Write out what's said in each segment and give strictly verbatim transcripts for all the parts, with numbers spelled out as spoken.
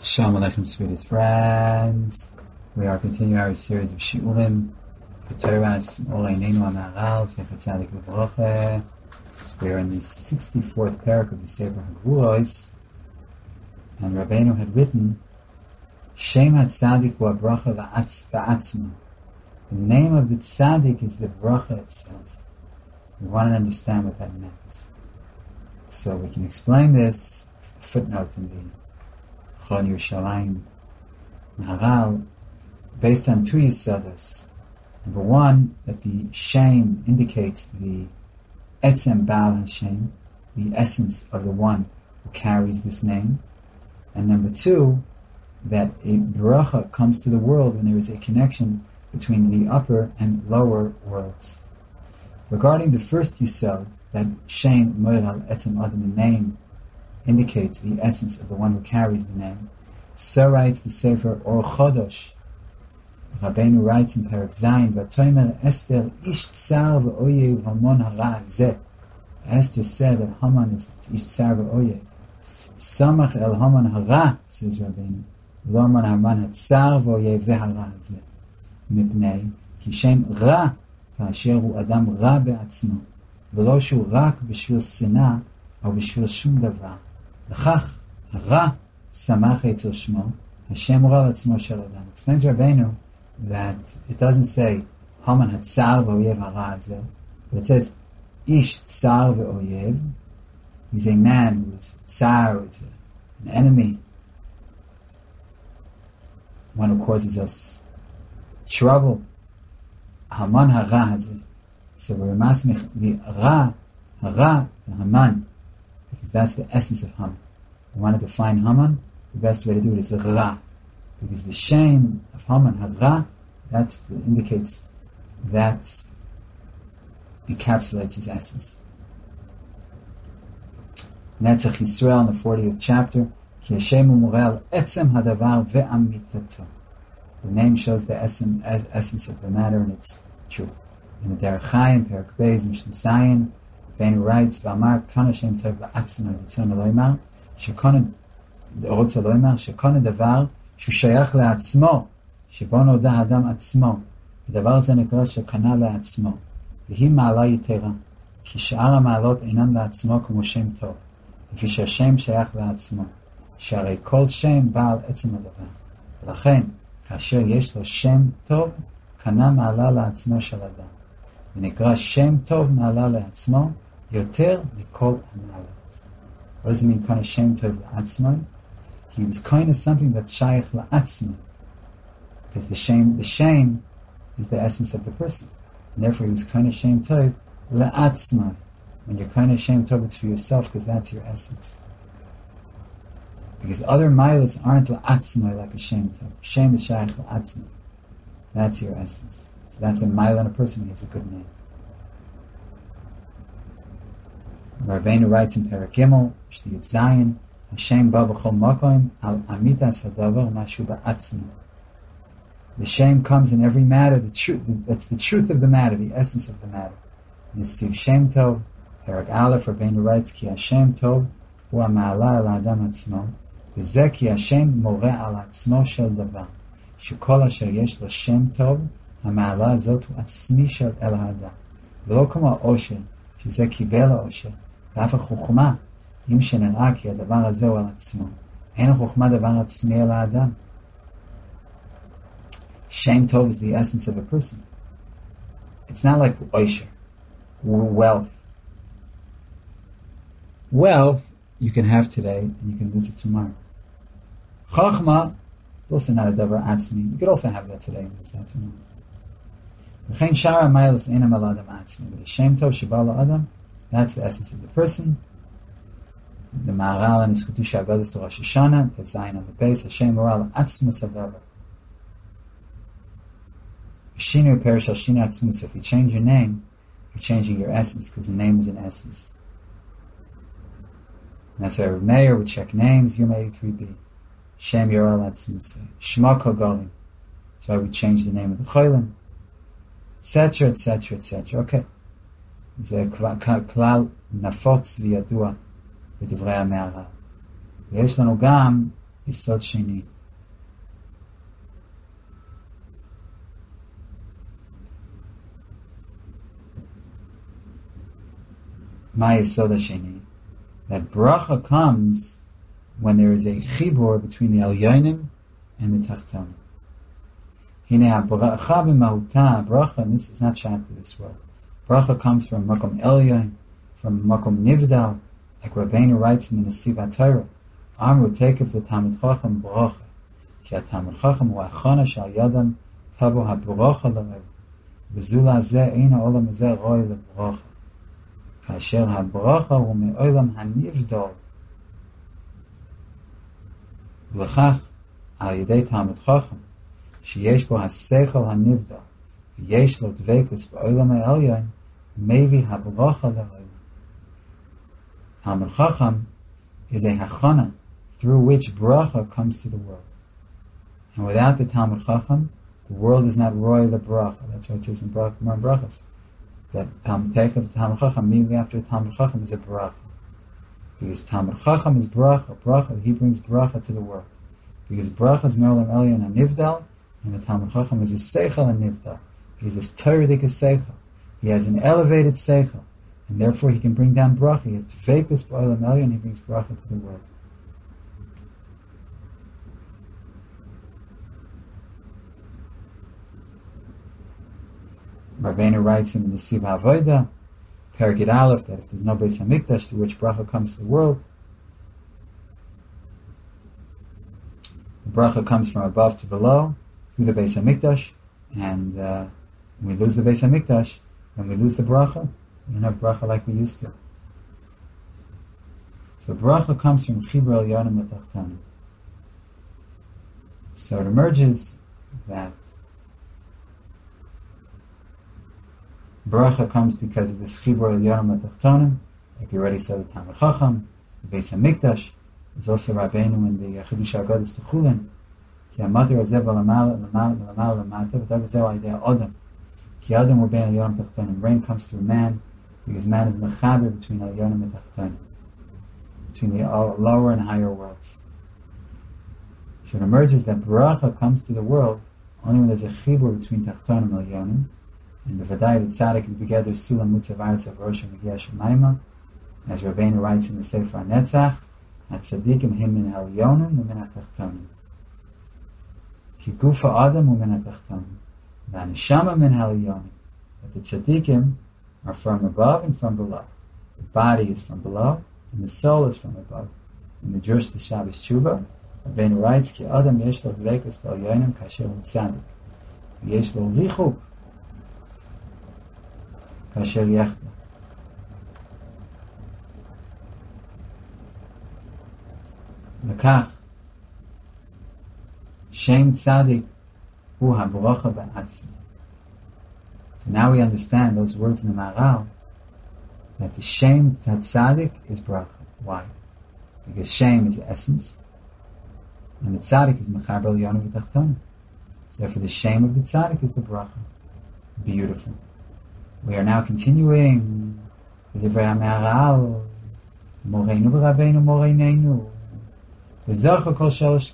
Shalom Aleichem, sweetest friends. We are continuing our series of Shiurim, B'Toras, Oleinenu HaMaharal, Zecher Tzadik V'Baruch. We are in the sixty-fourth parak of the Sefer HaGvuros, and Rabbeinu had written, Shem HaTzadik Hu HaBracha V'Atzma. The name of the Tzadik is the Bracha itself. We want to understand what that meant. So we can explain this, footnote in the Chon Yerushalayim Maharal, based on two yisodos. Number one, that the Shem indicates the Etzem Baal Hashem, the essence of the one who carries this name. And number two, that a bracha comes to the world when there is a connection between the upper and lower worlds. Regarding the first yisod, that Shem Moiral Etzem Adam, the name indicates the essence of the one who carries the name. So writes the Sefer Or Chodosh. Rabbeinu writes in Perek Zayin, V'toimer Esther ish tsar v'oyev Haman hara zeh. Esther said that Haman is ish tsar v'oyev. Samach el Haman hara, says Rabbeinu, Loman Haman hatzar v'oyev v'hara zeh. Mipnei, ki shem ra, כאשר הוא אדם רע בעצמו, ולא שהוא רק בשביל שנאה או בשביל שום דבר. לכך, הרע שמח אצל שמו, השם רע לעצמו של אדם. Explains Rabbeinu that it doesn't say, Haman הצער ואויב הרע הזה, but it says, איש צער ואויב. He's a man who is tsar, who is an enemy, one who causes us trouble. Haman hara hazeh. So we're masmich the ra, hara to Haman, because that's the essence of Haman. We want to define Haman, the best way to do it is ra, because the shame of Haman, hara, that indicates, that encapsulates his essence. Netzach Yisrael in the fortieth chapter, Ki Hashem umurel etzem hadavar ve'amitato. The name shows the essence, essence of the matter and its truth. In the Derech Chaim, Perek Beis, Mishnah Zayin, Rabbeinu writes, V'amar kan Hashem tov la'atzma v'tzon aloymar, shekona rotza loymar, shekona davar shushayach la'atzmo, שבו נודע האדם עצמו, ודבר זה נקרא שקנה לעצמו, והיא מעלה יתרה, כי שאר המעלות אינן לעצמו כמו שם טוב, לפי שהשם שייך לעצמו, שהרי כל שם בעל עצם הדבר. ולכן, כאשר יש לו שם טוב, קנה מעלה לעצמו של אדם, ונקרא שם טוב מעלה לעצמו, יותר מכל המעלות. What does it mean, קנה שם טוב לעצמו? He was kind of something that's שייך לעצמו, because the shame, the shame is the essence of the person, and therefore he was kind of shame tov la'atzma. When you're kind of shame tov, it's for yourself, because that's your essence. Because other milas aren't la'atzma like a shame tov. Shame is shaykh la'atzma. That's your essence. So that's a mile in a person. He has a good name. Rabbeinu writes in Perek Gimel, Shtiyat Zayin, Hashem ba b'chol makom al amitas hadavar mashu ba'atzma. The shame comes in every matter, the truth, that's the truth of the matter, the essence of the matter. Nesiv Shem Tov, Perek Aleph, Rabbeinu writes, Ki Hashem Tov, hu ha'ma'ala el ha'adam atzmo, v'zeh ki Hashem more al atzmo shel davar, shekol asher yesh lo Shem Tov, ha'ma'ala azot hu atzmi shel el ha'adam. ולא כמו העושר, שזה קיבל העושר, ואף החוכמה, אם שנראה כי הדבר הזה הוא על עצמו. אין החוכמה דבר עצמי על האדם. Shem Tov is the essence of a person. It's not like Oisher, wealth. Wealth you can have today and you can lose it tomorrow. Chachma is also not a davar atzmi. You could also have that today and lose that tomorrow. V'chein shara ma'alos einam al adam atzmi. But the Shem Tov sheba la'adam, that's the essence of the person. The Maharal and his Chedush HaGados to Rosh Hashanah, Tezayin on the base, Hashem moral atzmus hadavar. Shinu perish al shinu atzmus. So if you change your name, you're changing your essence, because the name is an essence. And that's why Rav Meir would check names, Yom eighty-three b. Shem Yoral Atzmus. Shema Kogolim. That's why we change the name of the Cholim. Etc., etc., et cetera. Okay. זה כלל נפוץ וידוע בדברי המהר"ל. ויש לנו גם Yisod Sheni. Ma Yisod Sheni. That bracha comes when there is a chibur between the Elyonim and the Tachtonim. Hine ha-bracha b'mahuta, bracha, and this is not shaykh to this world. Bracha comes from Makom Elyon, from Makom Nivdal, like Rabbeinu writes in the Nesiv HaTorah, Amru tekef l'tamid chacham bracha, ki ha-tamid chacham hu achana shal yadam tabo ha-bracha l'rev, v'zula zeh eina olam zeh roi l'bracha, kasher ha-bracha hu me'olam ha-nivdal, v'lechach al yedei tamid chacham, שיש בו השכל הנבדל, ויש לו דבקות בעולם העליון, מביא הברכה לעולם. Talmud Chacham is a hachana through which bracha comes to the world. And without the Talmud Chacham, the world is not roy the bracha. That's why it says in Brach, more brachas. That Talmud Teich of the Talmud Chacham, immediately after the Talmud Chacham, is a bracha. Because Talmud Chacham is bracha, bracha, he brings bracha to the world. Because bracha is me'olam elyon and nivdal, and the Talmud Chacham is a seichel and nivdal. He is a Torah-dik seichel. He has an elevated seichel, and therefore he can bring down bracha. He has dveikus b'olam elyon, he brings bracha to the world. Rabbeinu writes in the Nesiv HaAvodah, Perikid Aleph, that if there's no Beis HaMikdash to which bracha comes to the world, the bracha comes from above to below, through the Beis HaMikdash, and uh, when we lose the Beis HaMikdash, when we lose the bracha, we don't have bracha like we used to. So bracha comes from Chibur Elyonim L'Tachtonim. So it emerges that bracha comes because of this Chibur Elyonim L'Tachtonim, like we already said, the Talmud Chacham, the Beis HaMikdash. There's also Rabbeinu in the Chidush HaGados Techulin, כי המטר הזה בלמעלה, למעלה, למעלה, למטה, ודבר זהו על ידי האדם. כי האדם הוא בין עליון ותחתונים. Rain comes through man, because man is mechaber between עליון ותחתונים, between the lower and higher worlds. So it emerges that bracha comes to the world only when there's a chibur between tachtonim and עליונים, and the Vadai that tzaddik is together sulam mutzav aretz of rosh and v'giyah shemaima, as Rabbeinu writes in the Sefer HaNetzach, HaTzadikim him min ha'alyonim u'min ha'tachtonim. כי גוף האדם הוא מן התחתונים, והנשמה מן העליונים. But the tzaddikim are from above and from below. The body is from below, and the soul is from above. In the Drush the Shabbos Tshuva, Rabbeinu writes, כי אדם יש לו דבקות בעליונים כאשר הוא צדיק, ויש לו ריחוק כאשר יחדל. וכך, Shem Tzadik hu ha-bracha ba'atzmi. So now we understand those words in the Maharal, that the Shem Tzadik is bracha. Why? Because Shem is essence, and the Tzadik is mechaber elyonim v'tachtonim. So therefore the Shem of the Tzadik is the bracha. Beautiful. We are now continuing the Divrei HaMaharal, Moreinu v'Rabbeinu Moreineinu. We have in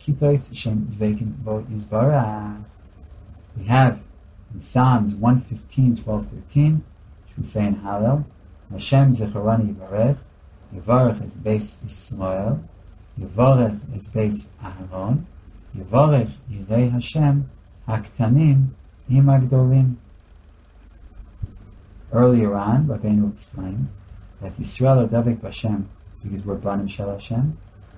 Psalms one fifteen, twelve, thirteen, which we say in Hallel, Hashem Zecharani Yivarech, Yivarech is base Israel, Yivarech is base Aharon, Yivarech Yirei Hashem, Haktanim, Im Agdolim. Earlier on, Rabbeinu explained that Yisrael are Davik B'Hashem because we're Banim Shel Hashem.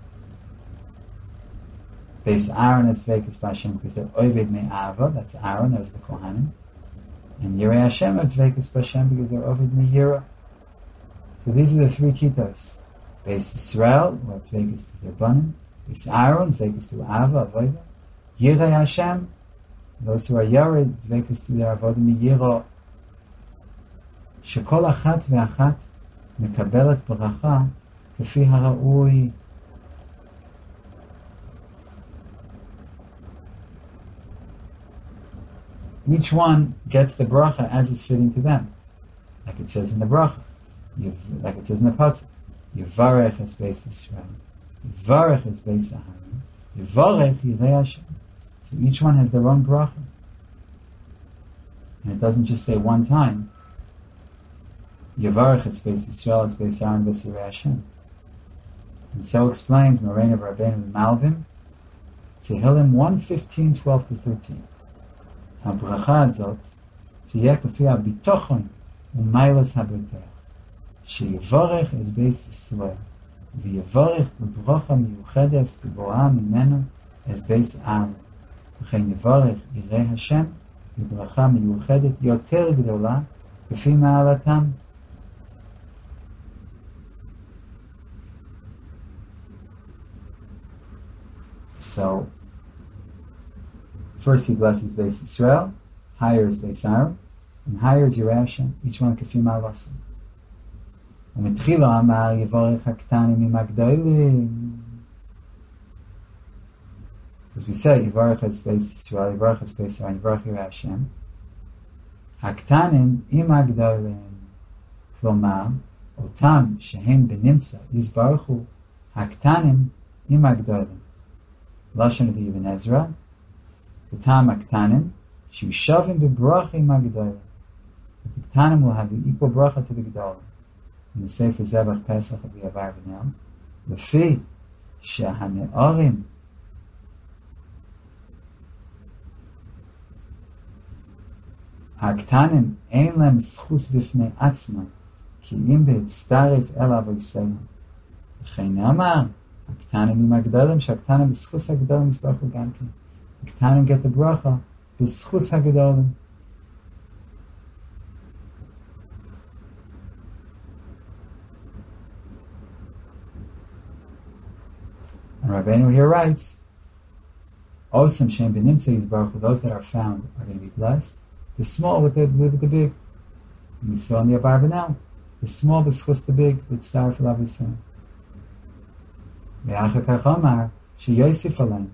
Base Aaron is Dveikus B'Hashem because they're Oived Me'ava, that's Aaron, those are the Kohanim. And Yirei Hashem are Dveikus B'Hashem because they're Oived Me'Yira. So these are the three Kitos. Base Israel, who are Dveikus because they're Banim. Base Aaron, Dveikus through Ava, Avodah. Yirei Hashem, those who are Yared, Dveikus through their Avodah Me'Yira. Shekol Achat Ve'Achat Mekabelet Bracha Kefi Haraui. Each one gets the bracha as is fitting to them, like it says in the bracha, Yev, like it says in the pasuk, Yevarech es beis Yisrael, Yevarech es beis Aharon, Yivarech Yirei Hashem. So each one has their own bracha. And it doesn't just say one time. Yivarech, it's based Yisrael, it's based Aaron, it's Yirei Hashem. And so explains Moraine of Rabbeinu Malbim, Tehillim one fifteen, twelve to thirteen. הברכה הזאת תהיה כפי הביטחון ומיילס הביטח, שיבורך את בית ישראל, ויבורך בברכה מיוחדת גבוהה ממנו את בית העם, וכן יבורך ירא השם בברכה מיוחדת יותר גדולה כפי מעלתם. So, first he blesses Beis Yisrael, higher is Beis Aaron, and higher is Yirei Hashem, each one kafim alasim. ומתחילה אמר יבורך הקטנים עם הגדולים. As we said, יבורך את Beis Yisrael, יבורך את Beis Aaron, יבורך Yirei Hashem. הקטנים עם הגדולים. כלומר, אותם שהם בנמצא, יזברכו הקטנים עם הגדולים. לשון of Ibn Ezra, V'tam aktanim, shushavim b'bracha magdolim. The Ktanim will have the equal bracha to the Gedolim. In the Sefer Zebach Pesach of the Avar V'nel, L'fi she'hane'orim Haktanim ein lem schus b'fnei atzma, ki im b'hitztarif el avoyseim. V'chein amar, Haktanim imagdolim, she'haktanim b'schus ha'gedolim yisbrachu gamkin. The Ktanim get the bracha b'schus ha'gedolim. And Rabbeinu here writes, Osam Shem B'nimtzei Yisbaruch, those that are found are going to be blessed. The small with the, with the big. And we saw in the Abar V'nel, the small b'schus the big, with Star Filav Yisrael. Ve'achar kach omar, she Yosef alein.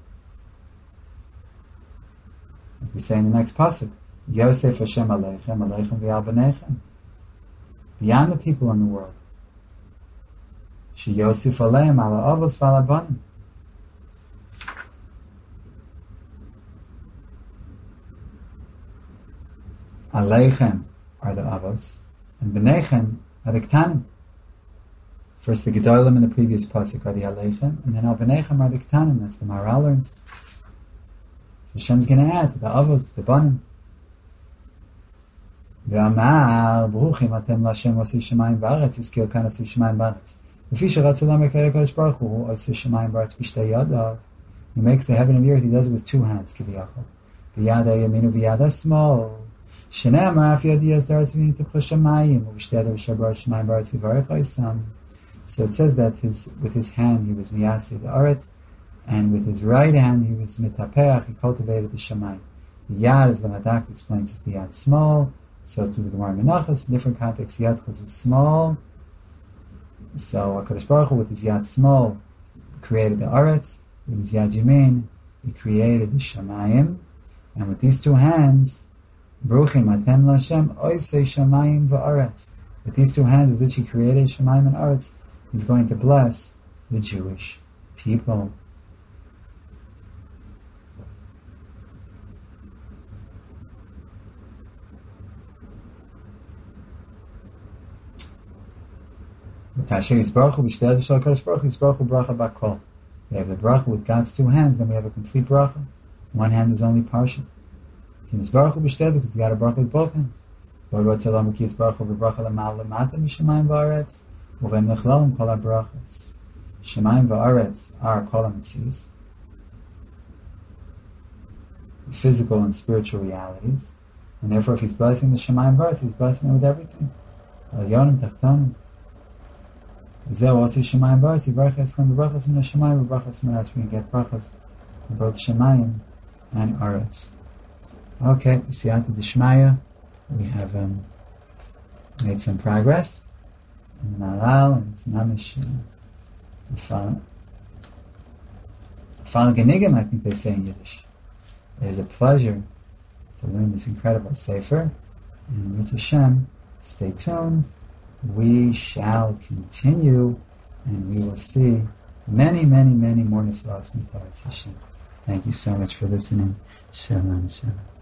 Like we say in the next pasuk, Yosef Hashem aleichem, aleichem v'al b'neichem. Beyond the people in the world. She Yosef aleim ala avos v'ala banim. Aleichem are the avos, and b'neichem are the ktanim. First the gedolim in the previous pasuk are the aleichem, and then al b'neichem are the ktanim. That's the Maharal learns. So Hashem's going to add to the avos, to the banim. V'amar bruchim atem l'Hashem osei shemayim v'aretz, iskil kan osei shemayim v'aretz. L'fi sheratzu lamek HaKadosh Baruch Hu osei shemayim v'aretz b'shtei yadav. He makes the heaven and the earth. He does it with two hands. Kiviyachol. V'yada yaminu v'yada smol. Shenei amar af yadi yasdaretz v'yitipcha shemayim u'b'shtei yadav v'shabrar shemayim v'aretz v'varech ha'isam. So it says that his with his hand he was miyaseh the aretz, and with his right hand he was mitapeach, he cultivated the shamayim. The yad, as the Madak explains, is the yad small. So to the Gemara Menachos, in different contexts, yad chutz small. So HaKadosh Baruch Hu with his yad small created the aretz. With his yad yamin he created the shamayim. And with these two hands, bruchim atem l'Hashem oisei shamayim v'aretz. With these two hands with which he created shamayim and aretz, he's going to bless the Jewish people. They have the bracha with God's two hands, then we have a complete bracha. One hand is only partial. Because he's got a bracha with both hands. Shemayim v'aretz are kol ha-mitzios, physical and spiritual realities, and therefore if he's blessing the Shemayim v'aretz, he's blessing it with everything. Yonim tachtonim. Zeh osei Shemayim v'aretz, yivarech eschem b'brachos min ha-Shemayim v'brachos min ha-aretz. We can get brachos from both Shemayim and aretz. Okay, Siyata D'Shmaya. We have um, made some progress in the Maharal, and it's mamish fal genigim, I think they say in Yiddish. It is a pleasure to learn this incredible sefer, and with Hashem, stay tuned. We shall continue, and we will see many, many, many more niflas mitzvahs. Thank you so much for listening. Shalom, shalom.